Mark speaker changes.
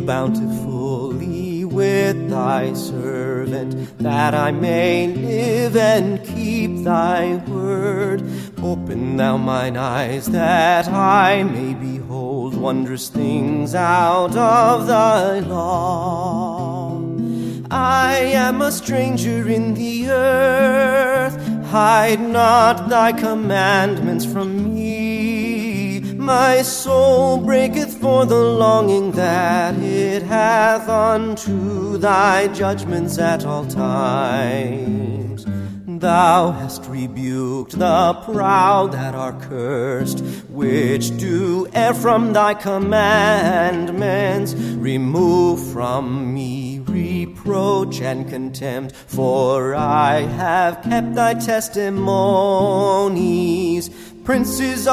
Speaker 1: bountifully with thy servant, that I may live and keep thy word. Open thou mine eyes, that I may behold wondrous things out of thy law. I am a stranger in the earth, hide not thy commandments from me. My soul breaketh for the longing that it hath unto thy judgments at all times. Thou hast rebuked the proud that are cursed, which do err from thy commandments. Remove from me reproach and contempt, for I have kept thy testimonies. Princes